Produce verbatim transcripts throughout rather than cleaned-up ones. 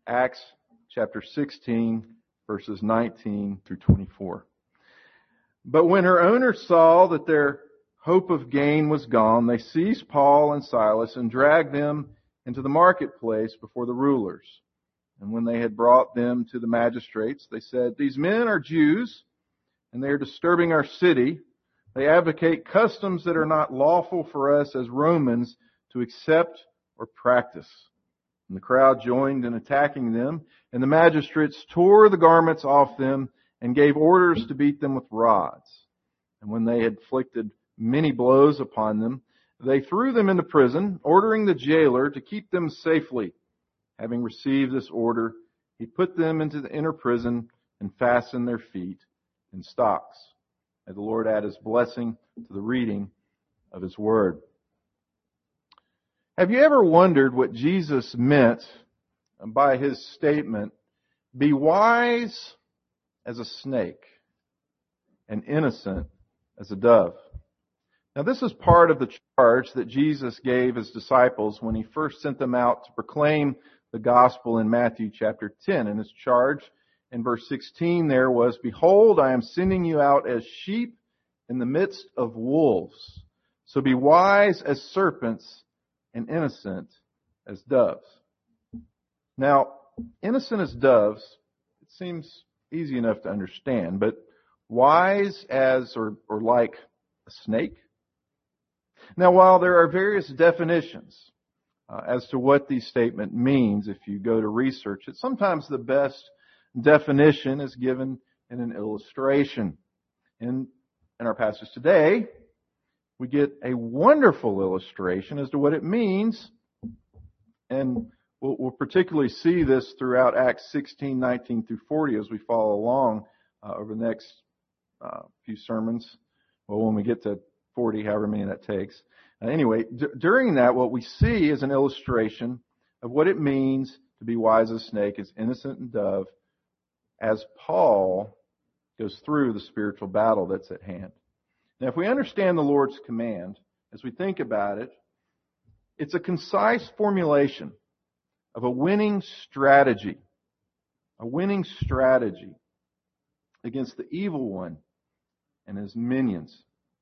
Acts chapter sixteen, verses nineteen through twenty-four. But when her owners saw that their hope of gain was gone, they seized Paul and Silas and dragged them into the marketplace before the rulers. And when they had brought them to the magistrates, they said, "These men are Jews, and they are disturbing our city. They advocate customs that are not lawful for us as Romans to accept or practice." And the crowd joined in attacking them, and the magistrates tore the garments off them and gave orders to beat them with rods. And when they had inflicted many blows upon them, they threw them into prison, ordering the jailer to keep them safely. Having received this order, he put them into the inner prison and fastened their feet in stocks. May the Lord add His blessing to the reading of His Word. Have you ever wondered what Jesus meant by His statement, "Be wise as a snake and innocent as a dove"? Now, this is part of the charge that Jesus gave His disciples when He first sent them out to proclaim the gospel in Matthew chapter ten. And His charge in verse sixteen there was, "Behold, I am sending you out as sheep in the midst of wolves. So be wise as serpents and innocent as doves." Now, innocent as doves, it seems easy enough to understand, but wise as or, or like a snake? Now, while there are various definitions uh, as to what this statement means if you go to research it, sometimes the best definition is given in an illustration. In, in our passage today, we get a wonderful illustration as to what it means, and we'll, we'll particularly see this throughout Acts sixteen, nineteen through forty as we follow along uh, over the next uh, few sermons. Well, when we get to forty, however many that takes. Uh, anyway, d- during that, what we see is an illustration of what it means to be wise as a snake, as innocent and dove, as Paul goes through the spiritual battle that's at hand. Now, if we understand the Lord's command, as we think about it, it's a concise formulation of a winning strategy, a winning strategy against the evil one and his minions.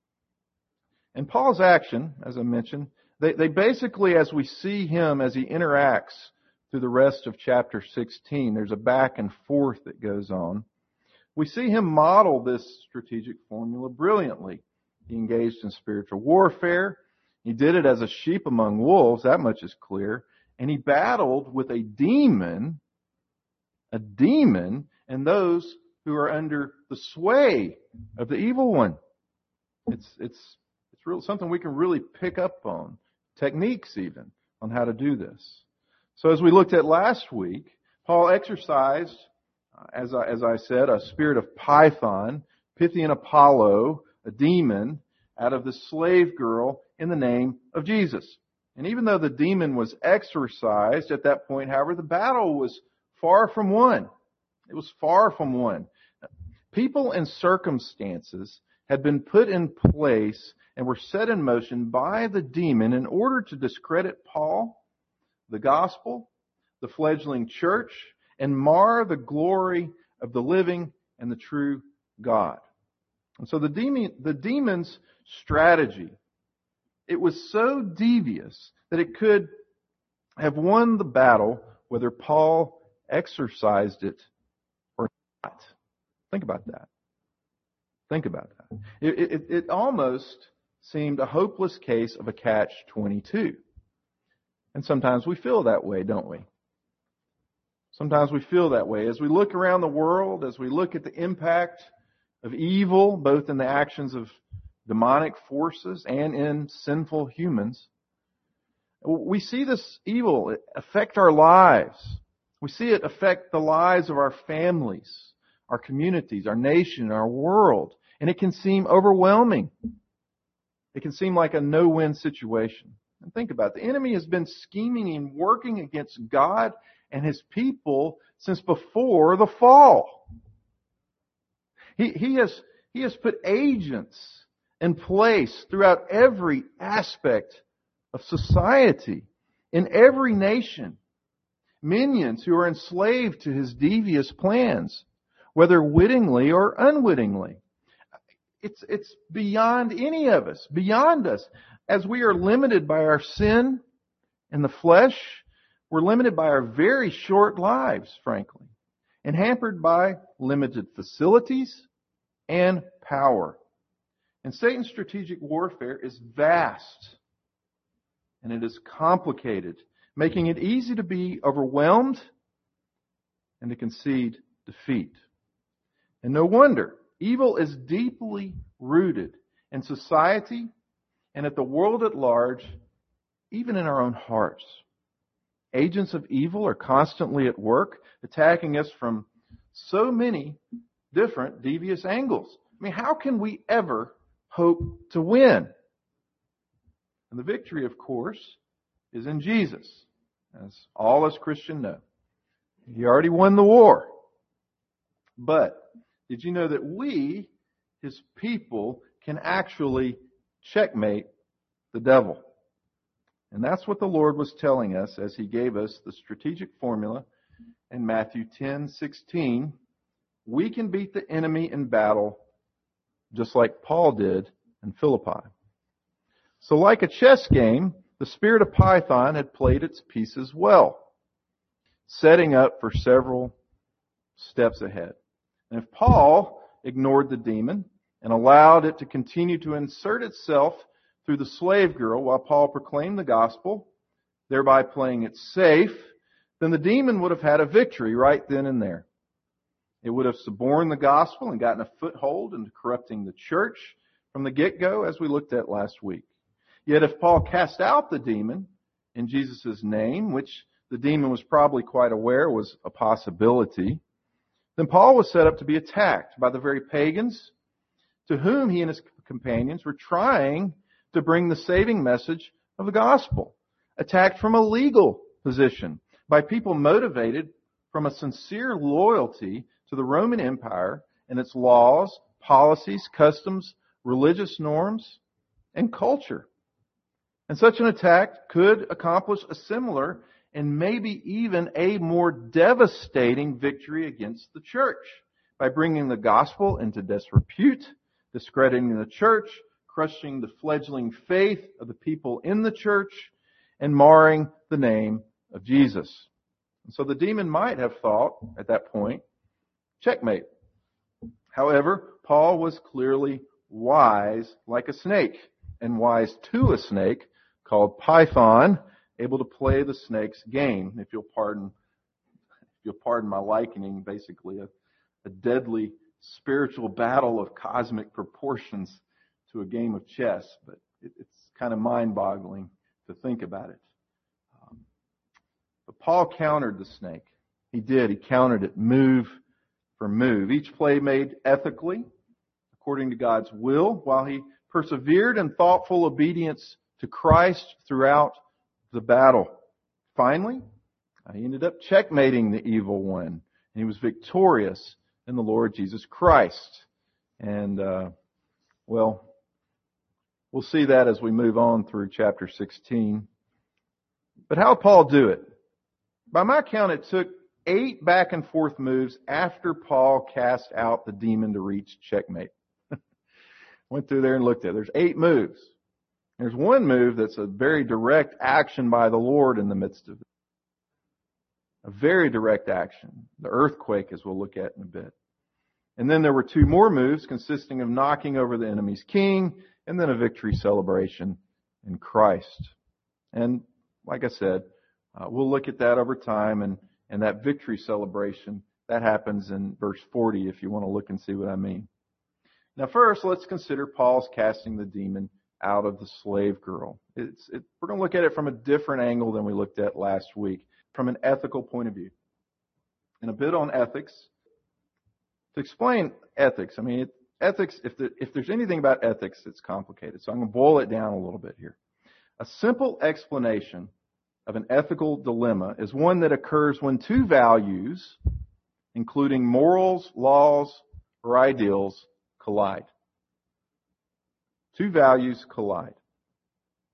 And Paul's action, as I mentioned, they, they basically, as we see him, as he interacts through the rest of chapter sixteen, there's a back and forth that goes on. We see him model this strategic formula brilliantly. He engaged in spiritual warfare. He did it as a sheep among wolves, that much is clear. And he battled with a demon, a demon, and those who are under the sway of the evil one. It's, it's, it's real, something we can really pick up on, techniques even, on how to do this. So as we looked at last week, Paul exercised, as I, as I said, a spirit of Python, Pythian Apollo, a demon, out of the slave girl in the name of Jesus. And even though the demon was exorcised at that point, however, the battle was far from won. It was far from won. People and circumstances had been put in place and were set in motion by the demon in order to discredit Paul, the gospel, the fledgling church, and mar the glory of the living and the true God. And so the demon, the demon's strategy, it was so devious that it could have won the battle whether Paul exercised it or not. Think about that. Think about that. It, it, it almost seemed a hopeless case of a catch twenty-two. And sometimes we feel that way, don't we? Sometimes we feel that way. As we look around the world, as we look at the impact of evil, both in the actions of demonic forces and in sinful humans, we see this evil affect our lives. We see it affect the lives of our families, our communities, our nation, our world. And it can seem overwhelming. It can seem like a no-win situation. And think about it. The enemy has been scheming and working against God and His people since before the fall. He, he has, he has put agents in place throughout every aspect of society, in every nation. minions who are enslaved to his devious plans, whether wittingly or unwittingly. It's, it's beyond any of us, beyond us. As we are limited by our sin and the flesh, we're limited by our very short lives, frankly, and hampered by limited facilities and power. And Satan's strategic warfare is vast, and it is complicated, making it easy to be overwhelmed and to concede defeat. And no wonder, evil is deeply rooted in society and at the world at large, even in our own hearts. Agents of evil are constantly at work, attacking us from so many different devious angles. I mean, how can we ever hope to win? And the victory, of course, is in Jesus, as all us Christians know. He already won the war. But did you know that we, His people, can actually checkmate the devil? And that's what the Lord was telling us as He gave us the strategic formula in Matthew ten sixteen. We can beat the enemy in battle just like Paul did in Philippi. So like a chess game, the spirit of Python had played its pieces well, setting up for several steps ahead. And if Paul ignored the demon and allowed it to continue to insert itself through the slave girl while Paul proclaimed the gospel, thereby playing it safe, then the demon would have had a victory right then and there. It would have suborned the gospel and gotten a foothold into corrupting the church from the get-go, as we looked at last week. Yet if Paul cast out the demon in Jesus' name, which the demon was probably quite aware was a possibility, then Paul was set up to be attacked by the very pagans to whom he and his companions were trying to bring the saving message of the gospel. Attacked from a legal position by people motivated from a sincere loyalty to the Roman Empire and its laws, policies, customs, religious norms, and culture. And such an attack could accomplish a similar and maybe even a more devastating victory against the church by bringing the gospel into disrepute, discrediting the church, crushing the fledgling faith of the people in the church, and marring the name of Jesus. And so the demon might have thought at that point, checkmate. However, Paul was clearly wise like a snake, and wise to a snake called Python, able to play the snake's game. If you'll pardon, if you'll pardon my likening, basically a, a deadly spiritual battle of cosmic proportions to a game of chess, but it, it's kind of mind-boggling to think about it. Um, but Paul countered the snake. He did. He countered it move for move. Each play made ethically, according to God's will, while he persevered in thoughtful obedience to Christ throughout the battle. Finally, he ended up checkmating the evil one, and he was victorious in the Lord Jesus Christ. And, uh, well, we'll see that as we move on through chapter sixteen. But how did Paul do it? By my count, it took eight back and forth moves after Paul cast out the demon to reach checkmate. Went through there and looked at it. There's eight moves. There's one move that's a very direct action by the Lord in the midst of it. A very direct action. The earthquake, as we'll look at in a bit. And then there were two more moves consisting of knocking over the enemy's king and then a victory celebration in Christ. And like I said, uh, we'll look at that over time, and, and that victory celebration, that happens in verse forty if you want to look and see what I mean. Now first, let's consider Paul's casting the demon out of the slave girl. It's, it, we're going to look at it from a different angle than we looked at last week, from an ethical point of view. And a bit on ethics. To explain ethics, I mean, it, ethics, if, the, if there's anything about ethics, it's complicated. So I'm going to boil it down a little bit here. A simple explanation of an ethical dilemma is one that occurs when two values, including morals, laws, or ideals, collide. Two values collide.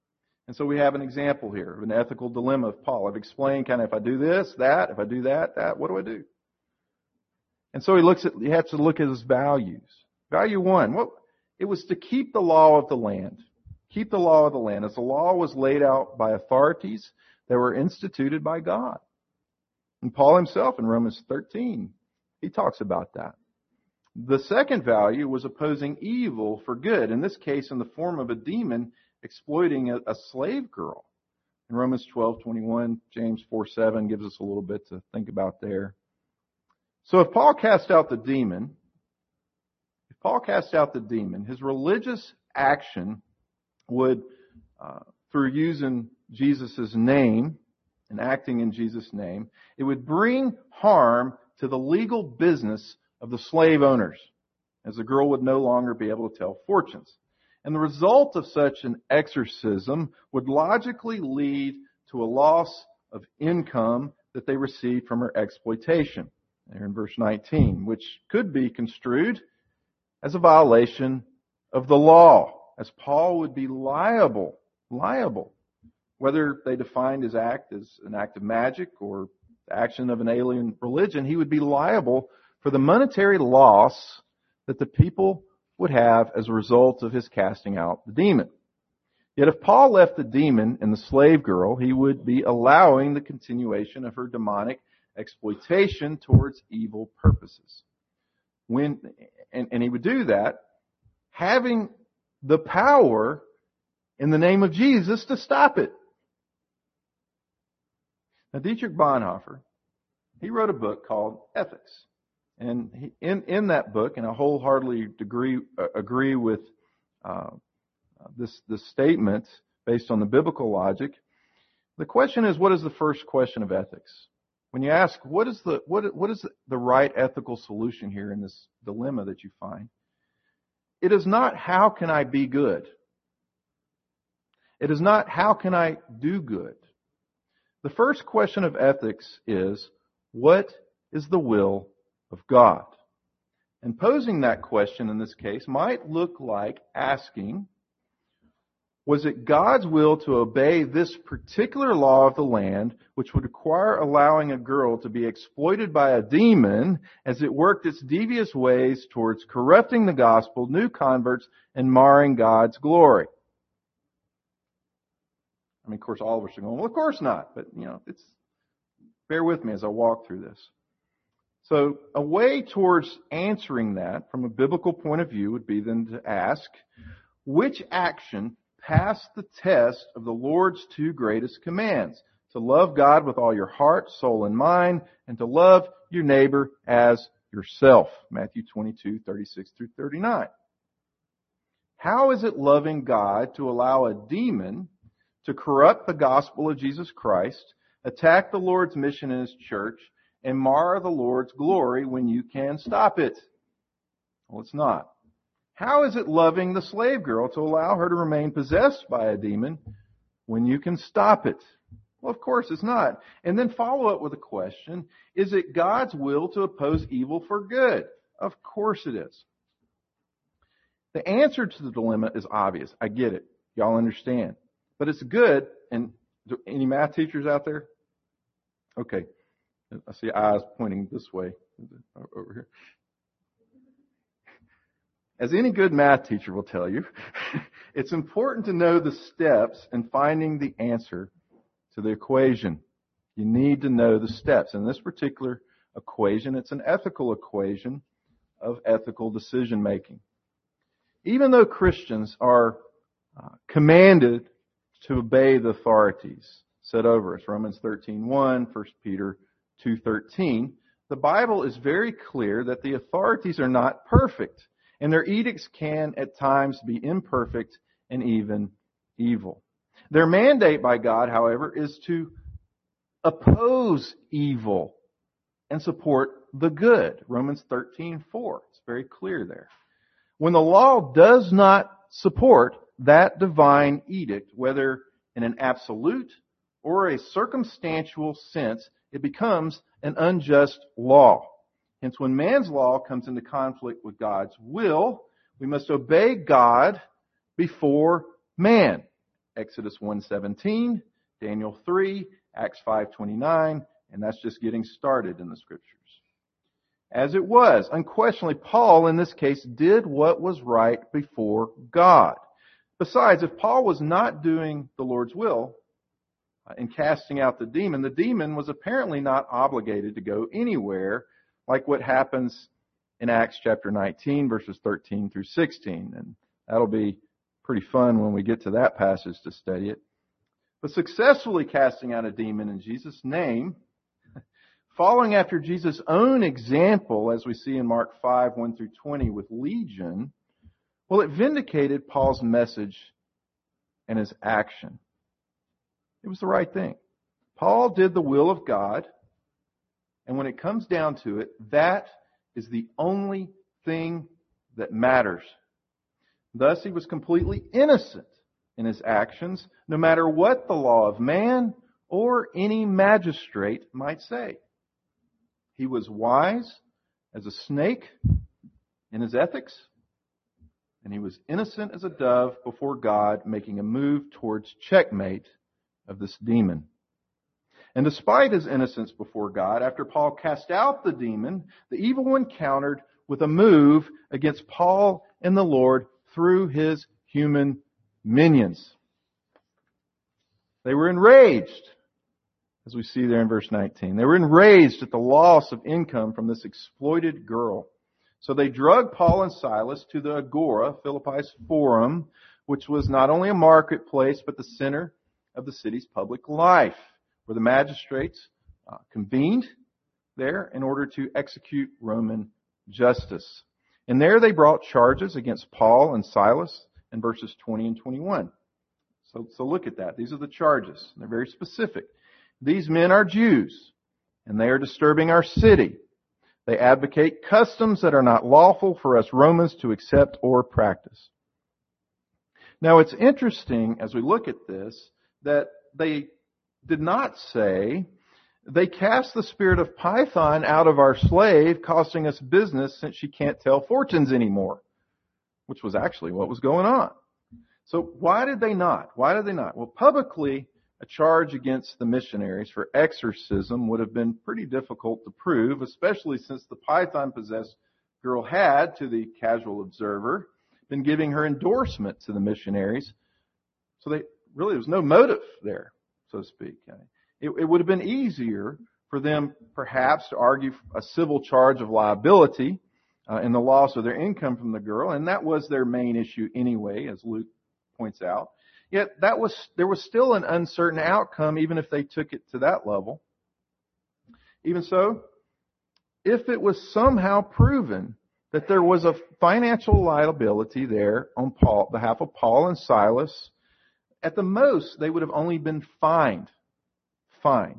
And so we have an example here of an ethical dilemma of Paul. I've explained kind of if I do this, that, if I do that, that, what do I do? And so he looks at, he has to look at his values. Value one, what, it was to keep the law of the land. Keep the law of the land. As the law was laid out by authorities that were instituted by God. And Paul himself in Romans thirteen, he talks about that. The second value was opposing evil for good. In this case, in the form of a demon exploiting a, a slave girl. In Romans twelve twenty-one, James four seven gives us a little bit to think about there. So if Paul cast out the demon, if Paul cast out the demon, his religious action would, uh, through using Jesus' name and acting in Jesus' name, it would bring harm to the legal business of the slave owners, as the girl would no longer be able to tell fortunes. And the result of such an exorcism would logically lead to a loss of income that they received from her exploitation. There in verse nineteen, which could be construed as a violation of the law, as Paul would be liable, liable, whether they defined his act as an act of magic or the action of an alien religion, he would be liable for the monetary loss that the people would have as a result of his casting out the demon. Yet if Paul left the demon in the slave girl, he would be allowing the continuation of her demonic exploitation towards evil purposes. When, and, and he would do that having the power in the name of Jesus to stop it. Now, Dietrich Bonhoeffer, he wrote a book called Ethics. And he, in, in that book, and I wholeheartedly agree, uh, agree with uh, this, this statement based on the biblical logic, the question is, what is the first question of ethics? When you ask, what is the what what is the right ethical solution here in this dilemma that you find? It is not how can I be good. It is not how can I do good. The first question of ethics is, what is the will of God? And posing that question in this case might look like asking, was it God's will to obey this particular law of the land, which would require allowing a girl to be exploited by a demon as it worked its devious ways towards corrupting the gospel, new converts, and marring God's glory? I mean, of course, all of us are going, well, of course not. But, you know, it's, bear with me as I walk through this. So a way towards answering that from a biblical point of view would be then to ask, which action passed the test of the Lord's two greatest commands? To love God with all your heart, soul, and mind, and to love your neighbor as yourself. Matthew twenty-two, thirty-six through thirty-nine. How is it loving God to allow a demon to corrupt the gospel of Jesus Christ, attack the Lord's mission in His church, and mar the Lord's glory when you can stop it? Well, it's not. How is it loving the slave girl to allow her to remain possessed by a demon when you can stop it? Well, of course it's not. And then follow up with a question, is it God's will to oppose evil for good? Of course it is. The answer to the dilemma is obvious. I get it. Y'all understand. But it's good. And any math teachers out there? Okay. I see eyes pointing this way, over here. As any good math teacher will tell you, it's important to know the steps in finding the answer to the equation. You need to know the steps. In this particular equation, it's an ethical equation of ethical decision making. Even though Christians are uh, commanded to obey the authorities set over us, Romans thirteen one, First Peter two thirteen, the Bible is very clear that the authorities are not perfect. And their edicts can, at times, be imperfect and even evil. Their mandate by God, however, is to oppose evil and support the good. Romans thirteen four. It's very clear there. When the law does not support that divine edict, whether in an absolute or a circumstantial sense, it becomes an unjust law. Hence, when man's law comes into conflict with God's will, we must obey God before man. Exodus one seventeen, Daniel three, Acts five twenty-nine, and that's just getting started in the Scriptures. As it was, unquestionably, Paul in this case did what was right before God. Besides, if Paul was not doing the Lord's will in casting out the demon, the demon was apparently not obligated to go anywhere, like what happens in Acts chapter nineteen, verses thirteen through sixteen. And that'll be pretty fun when we get to that passage to study it. But successfully casting out a demon in Jesus' name, following after Jesus' own example, as we see in Mark five, one through twenty with Legion, well, it vindicated Paul's message and his action. It was the right thing. Paul did the will of God, and when it comes down to it, that is the only thing that matters. Thus, he was completely innocent in his actions, no matter what the law of man or any magistrate might say. He was wise as a snake in his ethics, and he was innocent as a dove before God, making a move towards checkmate of this demon. And despite his innocence before God, after Paul cast out the demon, the evil one countered with a move against Paul and the Lord through his human minions. They were enraged, as we see there in verse nineteen. They were enraged at the loss of income from this exploited girl. So they drug Paul and Silas to the Agora, Philippi's forum, which was not only a marketplace, but the center of the city's public life, where the magistrates uh, convened there in order to execute Roman justice. And there they brought charges against Paul and Silas in verses twenty and twenty-one. So, so look at that. These are the charges. They're very specific. These men are Jews, and they are disturbing our city. They advocate customs that are not lawful for us Romans to accept or practice. Now, it's interesting as we look at this that they did not say, they cast the spirit of Python out of our slave, costing us business since she can't tell fortunes anymore, which was actually what was going on. So why did they not? Why did they not? Well, publicly, a charge against the missionaries for exorcism would have been pretty difficult to prove, especially since the Python-possessed girl had, to the casual observer, been giving her endorsement to the missionaries. So they really, there was no motive there, so to speak. It, it would have been easier for them perhaps to argue a civil charge of liability uh, in the loss of their income from the girl, and that was their main issue anyway, as Luke points out. Yet that was there was still an uncertain outcome, even if they took it to that level. Even so, if it was somehow proven that there was a financial liability there on Paul, behalf of Paul and Silas, at the most they would have only been fined. Fined.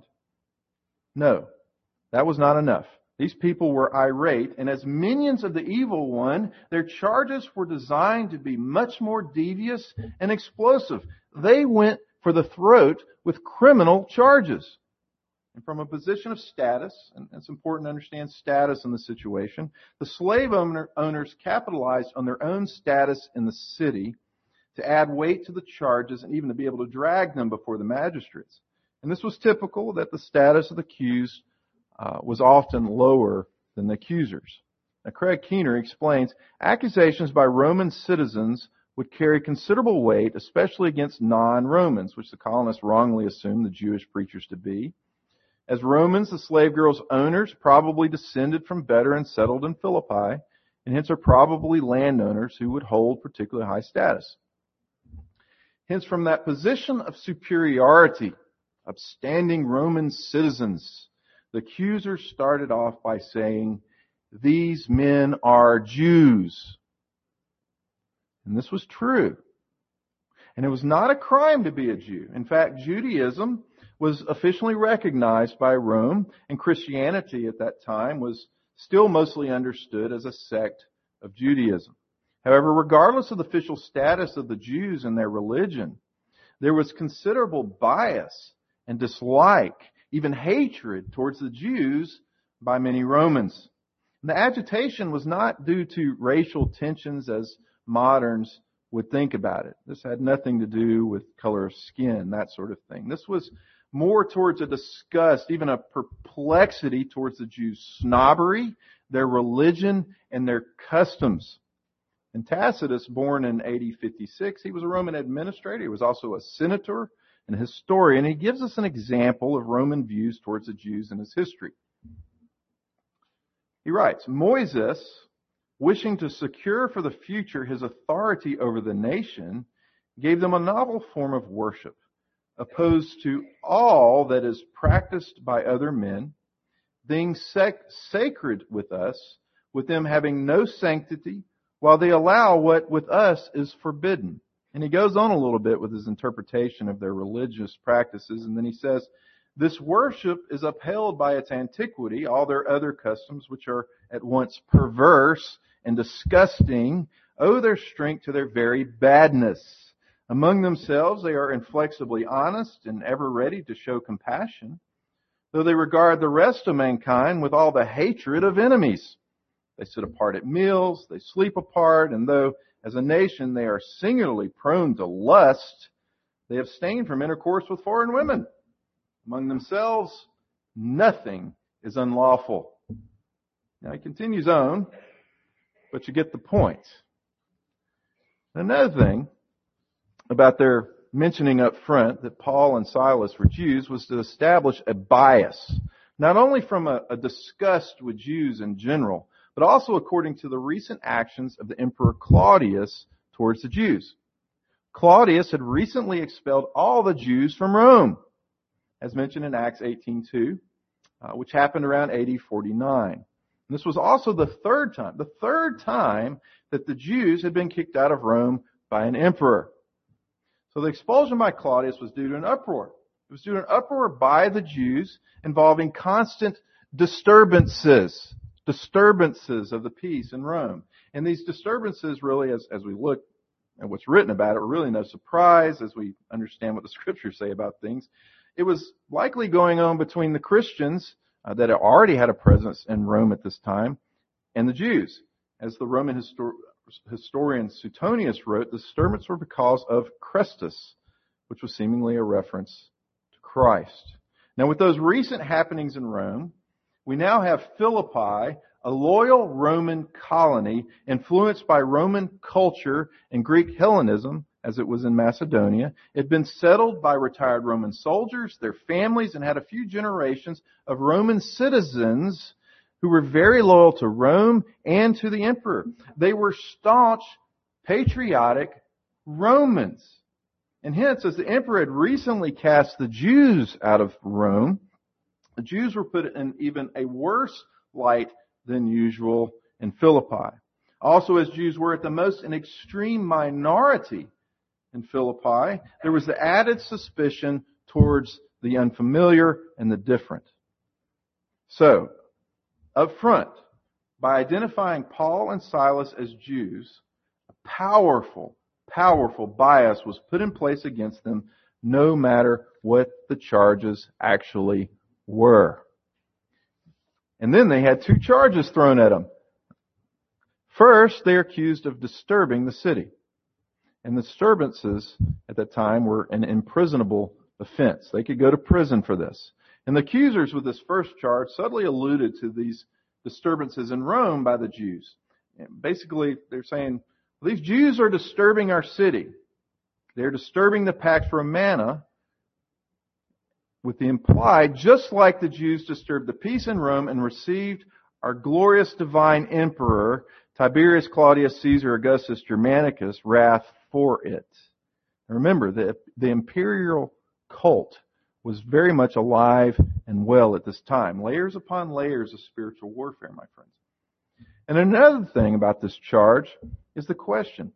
No, that was not enough. These people were irate, and as minions of the evil one, their charges were designed to be much more devious and explosive. They went for the throat with criminal charges. And from a position of status, and it's important to understand status in the situation, the slave owner, owners capitalized on their own status in the city to add weight to the charges and even to be able to drag them before the magistrates. And this was typical that the status of the accused Uh, was often lower than the accusers. Now, Craig Keener explains, accusations by Roman citizens would carry considerable weight, especially against non-Romans, which the colonists wrongly assumed the Jewish preachers to be. As Romans, the slave girl's owners probably descended from better and settled in Philippi, and hence are probably landowners who would hold particularly high status. Hence, from that position of superiority, upstanding Roman citizens, the accuser started off by saying, these men are Jews. And this was true. And it was not a crime to be a Jew. In fact, Judaism was officially recognized by Rome, and Christianity at that time was still mostly understood as a sect of Judaism. However, regardless of the official status of the Jews and their religion, there was considerable bias and dislike, even hatred towards the Jews by many Romans. And the agitation was not due to racial tensions as moderns would think about it. This had nothing to do with color of skin, that sort of thing. This was more towards a disgust, even a perplexity towards the Jews' snobbery, their religion, and their customs. And Tacitus, born in A D fifty-six, he was a Roman administrator. He was also a senator and a historian. He gives us an example of Roman views towards the Jews in his history. He writes, Moises, wishing to secure for the future his authority over the nation, gave them a novel form of worship, opposed to all that is practiced by other men, being sec- sacred with us, with them having no sanctity, while they allow what with us is forbidden. And he goes on a little bit with his interpretation of their religious practices, and then he says, this worship is upheld by its antiquity, all their other customs, which are at once perverse and disgusting, owe their strength to their very badness. Among themselves, they are inflexibly honest and ever ready to show compassion, though they regard the rest of mankind with all the hatred of enemies. They sit apart at meals, they sleep apart, and though as a nation they are singularly prone to lust, they abstain from intercourse with foreign women. Among themselves, nothing is unlawful. Now he continues on, but you get the point. Another thing about their mentioning up front that Paul and Silas were Jews was to establish a bias, not only from a, a disgust with Jews in general, but also according to the recent actions of the Emperor Claudius towards the Jews. Claudius had recently expelled all the Jews from Rome, as mentioned in Acts eighteen two, uh, which happened around A D forty-nine. And this was also the third time, the third time that the Jews had been kicked out of Rome by an emperor. So the expulsion by Claudius was due to an uproar. It was due to an uproar by the Jews involving constant disturbances, disturbances of the peace in Rome. And these disturbances really, as, as we look at what's written about it, are really no surprise as we understand what the scriptures say about things. It was likely going on between the Christians uh, that already had a presence in Rome at this time and the Jews. As the Roman histor- historian Suetonius wrote, the disturbance were because of Christus, which was seemingly a reference to Christ. Now, with those recent happenings in Rome, we now have Philippi, a loyal Roman colony influenced by Roman culture and Greek Hellenism, as it was in Macedonia. It had been settled by retired Roman soldiers, their families, and had a few generations of Roman citizens who were very loyal to Rome and to the emperor. They were staunch, patriotic Romans. And hence, as the emperor had recently cast the Jews out of Rome, the Jews were put in even a worse light than usual in Philippi. Also, as Jews were at the most an extreme minority in Philippi, there was the added suspicion towards the unfamiliar and the different. So, up front, by identifying Paul and Silas as Jews, a powerful, powerful bias was put in place against them, no matter what the charges actually were. And then they had two charges thrown at them. First, they are accused of disturbing the city. And the disturbances at that time were an imprisonable offense. They could go to prison for this. And the accusers with this first charge subtly alluded to these disturbances in Rome by the Jews. And basically, they're saying, well, these Jews are disturbing our city. They're disturbing the Pax Romana, with the implied, just like the Jews disturbed the peace in Rome and received our glorious divine emperor, Tiberius Claudius Caesar Augustus Germanicus, wrath for it. Remember, the, the imperial cult was very much alive and well at this time. Layers upon layers of spiritual warfare, my friends. And another thing about this charge is the question,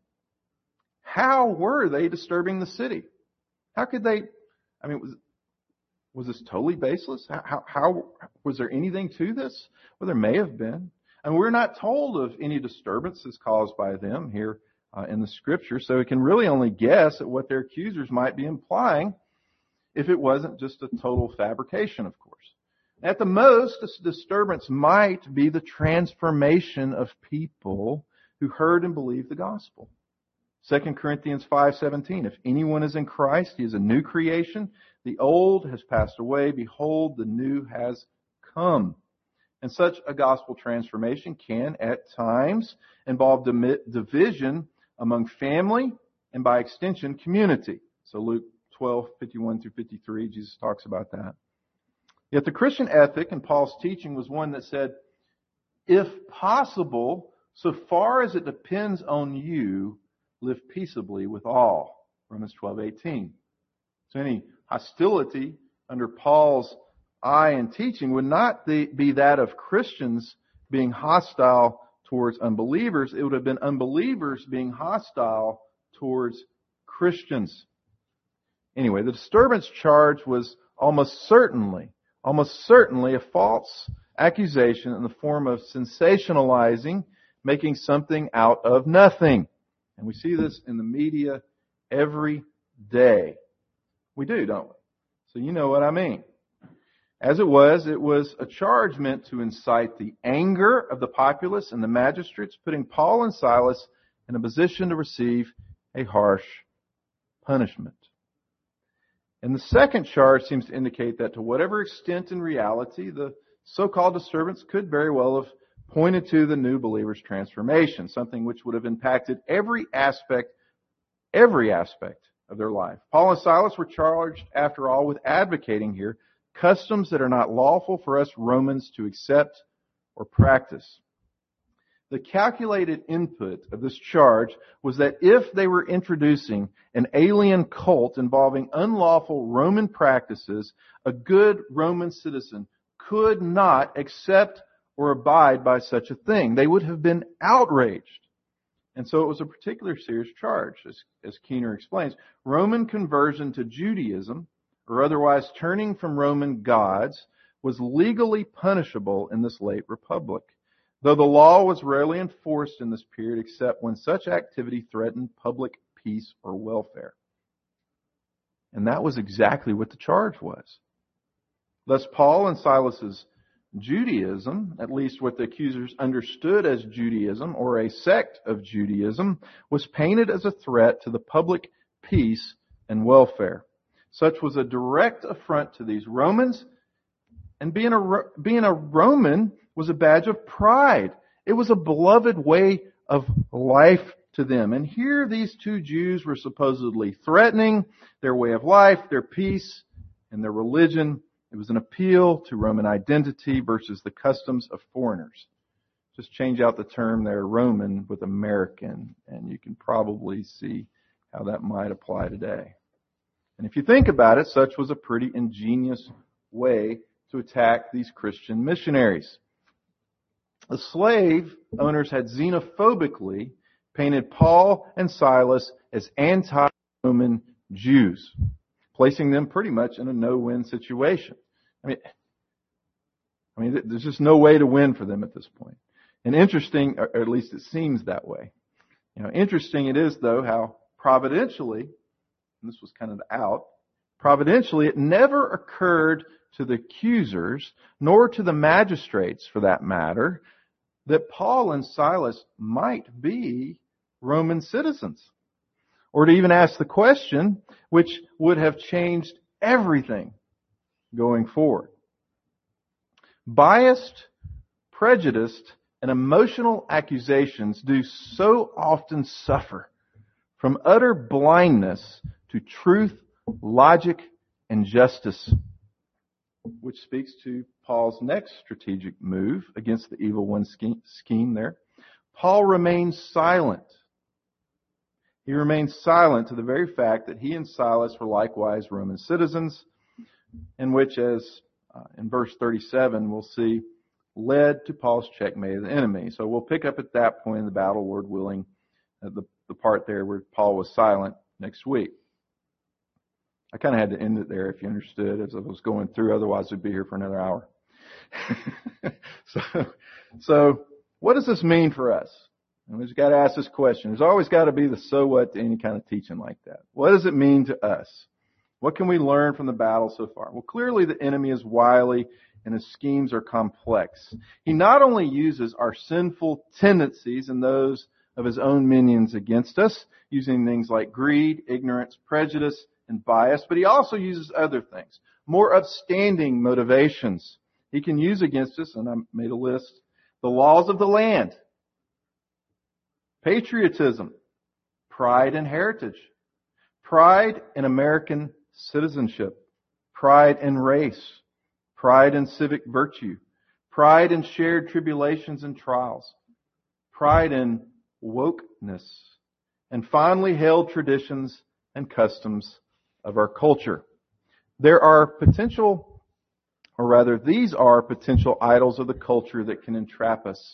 how were they disturbing the city? How could they, I mean, was, was this totally baseless? How, how, how was there anything to this? Well, there may have been. And we're not told of any disturbances caused by them here uh, in the scripture, so we can really only guess at what their accusers might be implying if it wasn't just a total fabrication, of course. At the most, this disturbance might be the transformation of people who heard and believed the gospel. Second Corinthians five seventeen, if anyone is in Christ, he is a new creation. The old has passed away. Behold, the new has come. And such a gospel transformation can, at times, involve division among family and, by extension, community. So Luke twelve fifty-one through fifty-three, Jesus talks about that. Yet the Christian ethic in Paul's teaching was one that said, if possible, so far as it depends on you, live peaceably with all. Romans twelve eighteen. So any hostility under Paul's eye and teaching would not be that of Christians being hostile towards unbelievers. It would have been unbelievers being hostile towards Christians. Anyway, the disturbance charge was almost certainly, almost certainly a false accusation in the form of sensationalizing, making something out of nothing. And we see this in the media every day. We do, don't we? So you know what I mean. As it was, it was a charge meant to incite the anger of the populace and the magistrates, putting Paul and Silas in a position to receive a harsh punishment. And the second charge seems to indicate that to whatever extent in reality the so-called disturbance could very well have pointed to the new believer's transformation, something which would have impacted every aspect, every aspect of their life. Paul and Silas were charged, after all, with advocating here customs that are not lawful for us Romans to accept or practice. The calculated input of this charge was that if they were introducing an alien cult involving unlawful Roman practices, a good Roman citizen could not accept or abide by such a thing. They would have been outraged. And so it was a particular serious charge, as, as Keener explains. Roman conversion to Judaism, or otherwise turning from Roman gods, was legally punishable in this late republic, though the law was rarely enforced in this period except when such activity threatened public peace or welfare. And that was exactly what the charge was. Thus, Paul and Silas's Judaism, at least what the accusers understood as Judaism, or a sect of Judaism, was painted as a threat to the public peace and welfare. Such was a direct affront to these Romans, and being a, being a Roman was a badge of pride. It was a beloved way of life to them. And here these two Jews were supposedly threatening their way of life, their peace, and their religion. It was an appeal to Roman identity versus the customs of foreigners. Just change out the term there, Roman, with American, and you can probably see how that might apply today. And if you think about it, such was a pretty ingenious way to attack these Christian missionaries. The slave owners had xenophobically painted Paul and Silas as anti-Roman Jews, placing them pretty much in a no-win situation. I mean, I mean, there's just no way to win for them at this point. And interesting, or at least it seems that way. You know, interesting it is, though, how providentially, and this was kind of out, providentially, it never occurred to the accusers, nor to the magistrates, for that matter, that Paul and Silas might be Roman citizens. Or to even ask the question, which would have changed everything going forward. Biased, prejudiced, and emotional accusations do so often suffer from utter blindness to truth, logic, and justice, which speaks to Paul's next strategic move against the evil one scheme there. Paul remains silent. He remains silent to the very fact that he and Silas were likewise Roman citizens, in which, as uh, in verse thirty-seven, we'll see, led to Paul's checkmate of the enemy. So we'll pick up at that point in the battle, Lord willing, uh, the, the part there where Paul was silent next week. I kind of had to end it there, if you understood, as I was going through. Otherwise, we'd be here for another hour. so, so, what does this mean for us? And we've got to ask this question. There's always got to be the so what to any kind of teaching like that. What does it mean to us? What can we learn from the battle so far? Well, clearly the enemy is wily and his schemes are complex. He not only uses our sinful tendencies and those of his own minions against us, using things like greed, ignorance, prejudice, and bias. But he also uses other things, more upstanding motivations. He can use against us, and I made a list, the laws of the land, patriotism, pride in heritage, pride in American citizenship, pride in race, pride in civic virtue, pride in shared tribulations and trials, pride in wokeness, and finally held traditions and customs of our culture. There are potential, or rather these are potential idols of the culture that can entrap us.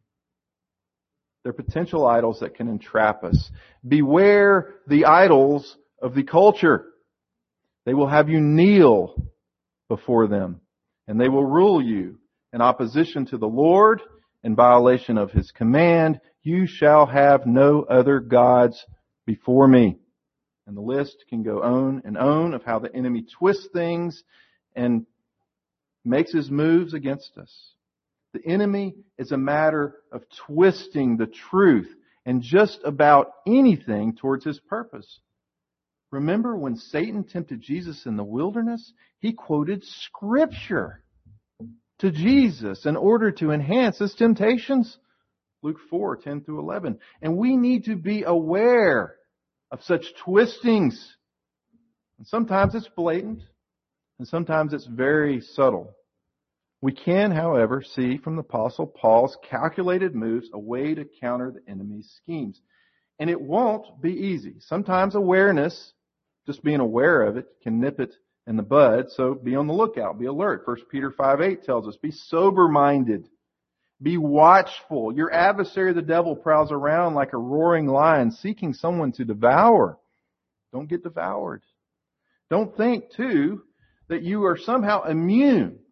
They're potential idols that can entrap us. Beware the idols of the culture. They will have you kneel before them, and they will rule you in opposition to the Lord, in violation of His command. You shall have no other gods before me. And the list can go on and on of how the enemy twists things and makes his moves against us. The enemy is a matter of twisting the truth and just about anything towards his purpose. Remember when Satan tempted Jesus in the wilderness? He quoted Scripture to Jesus in order to enhance his temptations. Luke four, ten through eleven. And we need to be aware of such twistings. And sometimes it's blatant, and sometimes it's very subtle. We can, however, see from the Apostle Paul's calculated moves a way to counter the enemy's schemes. And it won't be easy. Sometimes awareness, just being aware of it, can nip it in the bud. So be on the lookout. Be alert. First Peter five eight tells us, be sober-minded. Be watchful. Your adversary, the devil, prowls around like a roaring lion, seeking someone to devour. Don't get devoured. Don't think, too, that you are somehow immune.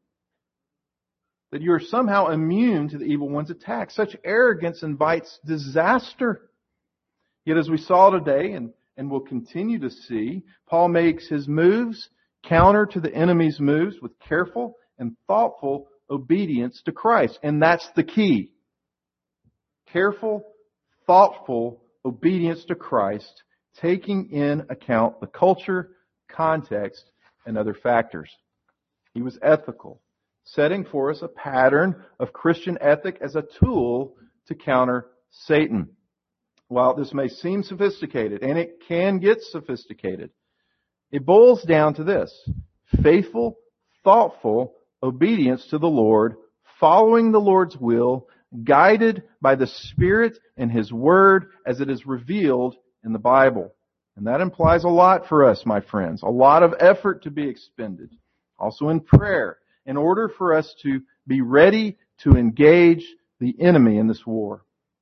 That you are somehow immune to the evil one's attack. Such arrogance invites disaster. Yet as we saw today, and, and will continue to see, Paul makes his moves counter to the enemy's moves with careful and thoughtful obedience to Christ. And that's the key. Careful, thoughtful obedience to Christ, taking in account the culture, context, and other factors. He was ethical, setting for us a pattern of Christian ethic as a tool to counter Satan. While this may seem sophisticated, and it can get sophisticated, it boils down to this: faithful, thoughtful obedience to the Lord, following the Lord's will, guided by the Spirit and His Word as it is revealed in the Bible. And that implies a lot for us, my friends. A lot of effort to be expended. Also in prayer, in order for us to be ready to engage the enemy in this war.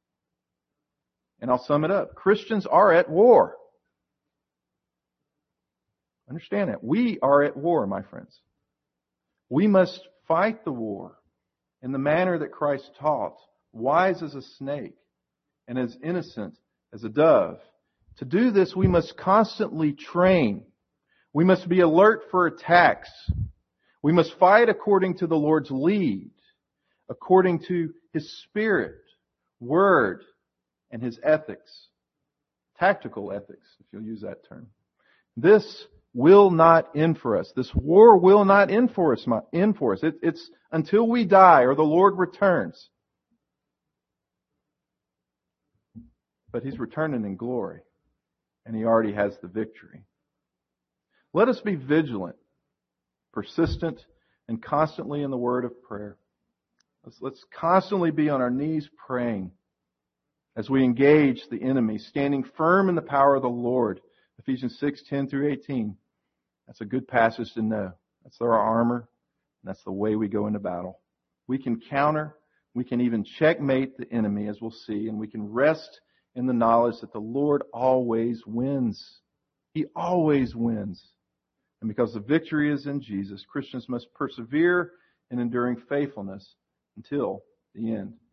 And I'll sum it up. Christians are at war. Understand that. We are at war, my friends. We must fight the war in the manner that Christ taught, wise as a snake and as innocent as a dove. To do this, we must constantly train. We must be alert for attacks. We must fight according to the Lord's lead, according to His Spirit, Word, and His ethics. Tactical ethics, if you'll use that term. This will not end for us. This war will not end for us. End for us. It, it's until we die or the Lord returns. But He's returning in glory, and He already has the victory. Let us be vigilant, persistent, and constantly in the word of prayer. Let's, let's constantly be on our knees praying as we engage the enemy, standing firm in the power of the Lord. Ephesians six, ten through eighteen. That's a good passage to know. That's our armor, and that's the way we go into battle. We can counter, we can even checkmate the enemy, as we'll see, and we can rest in the knowledge that the Lord always wins. He always wins. And because the victory is in Jesus, Christians must persevere in enduring faithfulness until the end.